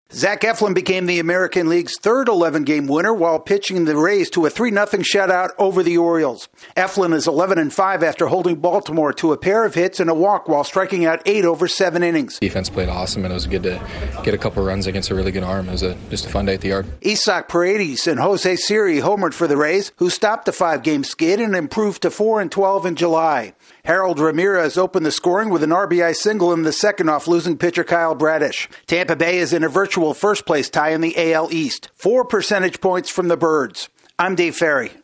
Zach Eflin became the American League's third 11-game winner while pitching the Rays to a 3-0 shutout over the Orioles. Eflin is 11-5 after holding Baltimore to a pair of hits and a walk while striking out 8 over 7 innings. Defense played awesome, and it was good to get a couple runs against a really good arm. It was just a fun day at the yard. Isaac Paredes and Jose Siri homered for the Rays, who stopped the 5-game skid and improved to 4-12 in July. Harold Ramirez opened the scoring with an RBI single in the second off losing pitcher Kyle Bradish. Tampa Bay is in a virtual first-place tie in the AL East, 4 percentage points from the Birds. I'm Dave Ferry.